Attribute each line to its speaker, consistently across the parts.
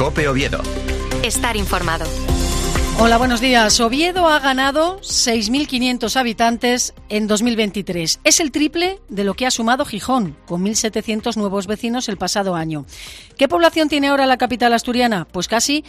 Speaker 1: COPE Oviedo.
Speaker 2: Estar informado.
Speaker 3: Hola, buenos días. Oviedo ha ganado 6.500 habitantes en 2023. Es el triple de lo que ha sumado Gijón, con 1.700 nuevos vecinos el pasado año. ¿Qué población tiene ahora la capital asturiana? Pues casi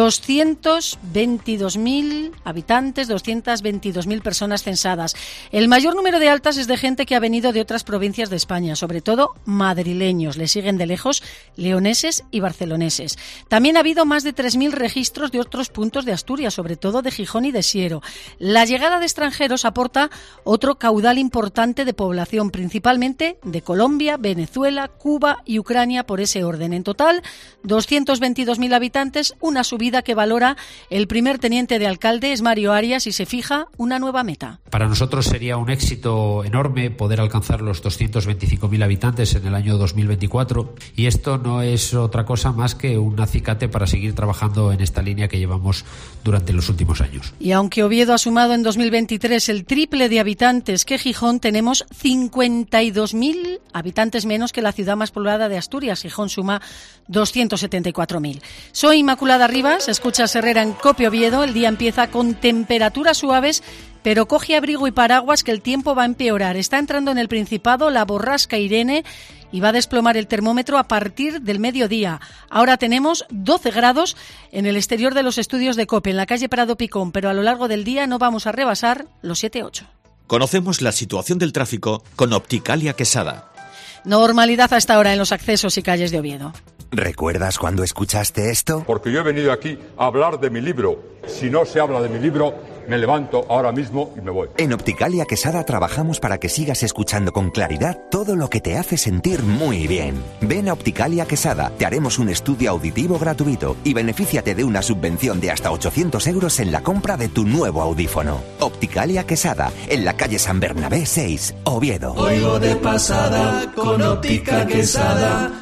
Speaker 3: 222.000 habitantes, 222.000 personas censadas. El mayor número de altas es de gente que ha venido de otras provincias de España, sobre todo madrileños. Le siguen de lejos leoneses y barceloneses. También ha habido más de 3.000 registros de otros puntos de Asturias, sobre todo de Gijón y de Siero. La llegada de extranjeros aporta otro caudal importante de población, principalmente de Colombia, Venezuela, Cuba y Ucrania, por ese orden. En total, 222.000 habitantes, una subida que valora el primer teniente de alcalde, es Mario Arias, y se fija una nueva meta.
Speaker 4: Para nosotros sería un éxito enorme poder alcanzar los 225.000 habitantes en el año 2024, y esto no es otra cosa más que un acicate para seguir trabajando en esta línea que llevamos durante los últimos años.
Speaker 3: Y aunque Oviedo ha sumado en 2023 el triple de habitantes que Gijón, tenemos 52.000 habitantes menos que la ciudad más poblada de Asturias. Gijón suma 274.000. Soy Inmaculada Rivas, escuchas Herrera en COPE Oviedo. El día empieza con temperaturas suaves, pero coge abrigo y paraguas que el tiempo va a empeorar. Está entrando en el Principado la borrasca Irene y va a desplomar el termómetro a partir del mediodía. Ahora tenemos 12 grados en el exterior de los estudios de COPE, en la calle Prado Picón, pero a lo largo del día no vamos a rebasar los 7-8.
Speaker 5: Conocemos la situación del tráfico con Opticalia Quesada.
Speaker 3: Normalidad hasta ahora en los accesos y calles de Oviedo.
Speaker 1: ¿Recuerdas cuando escuchaste esto?
Speaker 6: Porque yo he venido aquí a hablar de mi libro. Si no se habla de mi libro, me levanto ahora mismo y me voy.
Speaker 1: En Opticalia Quesada trabajamos para que sigas escuchando con claridad todo lo que te hace sentir muy bien. Ven a Opticalia Quesada, te haremos un estudio auditivo gratuito y benefíciate de una subvención de hasta 800 euros en la compra de tu nuevo audífono. Opticalia Quesada, en la calle San Bernabé 6, Oviedo.
Speaker 7: Oigo de pasada con Óptica Quesada.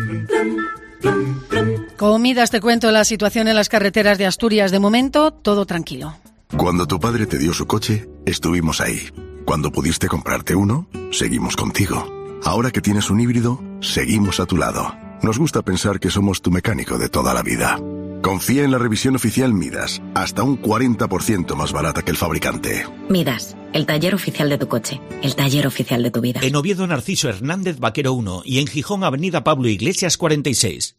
Speaker 3: Comidas, te cuento la situación en las carreteras de Asturias. De momento, todo tranquilo.
Speaker 8: Cuando tu padre te dio su coche, estuvimos ahí. Cuando pudiste comprarte uno, seguimos contigo. Ahora que tienes un híbrido, seguimos a tu lado. Nos gusta pensar que somos tu mecánico de toda la vida. Confía en la revisión oficial Midas, hasta un 40% más barata que el fabricante.
Speaker 9: Midas, el taller oficial de tu coche, el taller oficial de tu vida.
Speaker 5: En Oviedo, Narciso Hernández Vaquero 1 y en Gijón, Avenida Pablo Iglesias 46.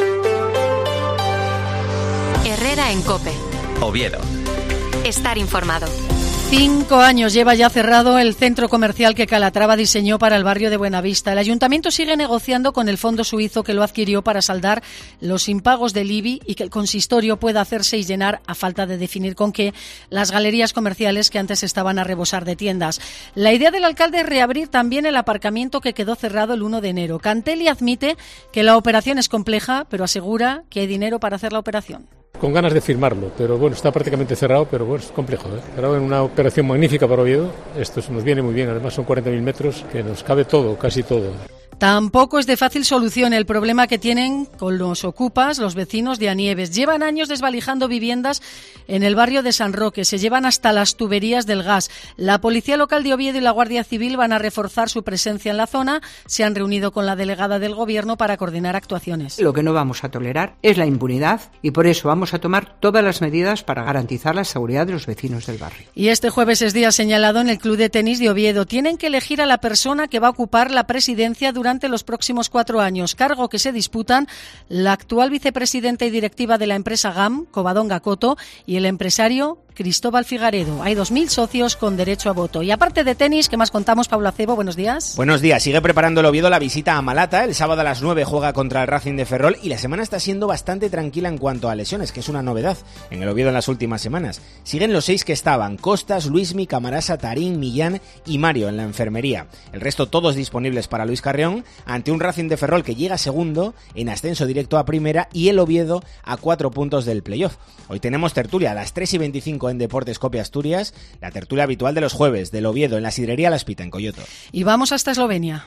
Speaker 2: Herrera en COPE.
Speaker 1: Oviedo.
Speaker 2: Estar informado.
Speaker 3: 5 años lleva ya cerrado el centro comercial que Calatrava diseñó para el barrio de Buenavista. El ayuntamiento sigue negociando con el fondo suizo que lo adquirió para saldar los impagos del IBI y que el consistorio pueda hacerse y llenar, a falta de definir con qué, las galerías comerciales que antes estaban a rebosar de tiendas. La idea del alcalde es reabrir también el aparcamiento que quedó cerrado el 1 de enero. Cantelli admite que la operación es compleja, pero asegura que hay dinero para hacer la operación.
Speaker 10: Con ganas de firmarlo, pero bueno, está prácticamente cerrado, pero bueno, es complejo, Cerrado en una operación magnífica para Oviedo. Esto nos viene muy bien, además son 40.000 metros, que nos cabe todo, casi todo.
Speaker 3: Tampoco es de fácil solución el problema que tienen con los ocupas los vecinos de Anieves. Llevan años desvalijando viviendas en el barrio de San Roque. Se llevan hasta las tuberías del gas. La Policía Local de Oviedo y la Guardia Civil van a reforzar su presencia en la zona. Se han reunido con la delegada del Gobierno para coordinar actuaciones.
Speaker 11: Lo que no vamos a tolerar es la impunidad y por eso vamos a tomar todas las medidas para garantizar la seguridad de los vecinos del barrio.
Speaker 3: Y este jueves es día señalado en el Club de Tenis de Oviedo. Tienen que elegir a la persona que va a ocupar la presidencia durante los próximos 4 años, cargo que se disputan la actual vicepresidenta y directiva de la empresa GAM, Covadonga Coto, y el empresario Cristóbal Figaredo. Hay 2.000 socios con derecho a voto. Y aparte de tenis, ¿qué más contamos? Pablo Acebo, buenos días.
Speaker 12: Buenos días. Sigue preparando el Oviedo la visita a Malata. El sábado a las 9 juega contra el Racing de Ferrol y la semana está siendo bastante tranquila en cuanto a lesiones, que es una novedad en el Oviedo en las últimas semanas. Siguen los 6 que estaban: Costas, Luismi, Camarasa, Tarín, Millán y Mario en la enfermería. El resto todos disponibles para Luis Carreón, ante un Racing de Ferrol que llega segundo en ascenso directo a primera y el Oviedo a 4 puntos del playoff. Hoy tenemos tertulia a las 3:25 en Deportes COPE Asturias, la tertulia habitual de los jueves del Oviedo en la sidrería La Espita en Coyoto.
Speaker 3: Y vamos hasta Eslovenia.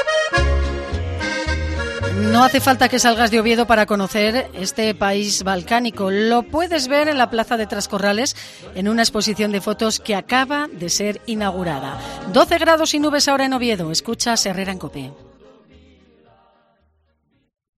Speaker 3: No hace falta que salgas de Oviedo para conocer este país balcánico. Lo puedes ver en la plaza de Trascorrales en una exposición de fotos que acaba de ser inaugurada. 12 grados y nubes ahora en Oviedo. Escuchas Herrera en COPE.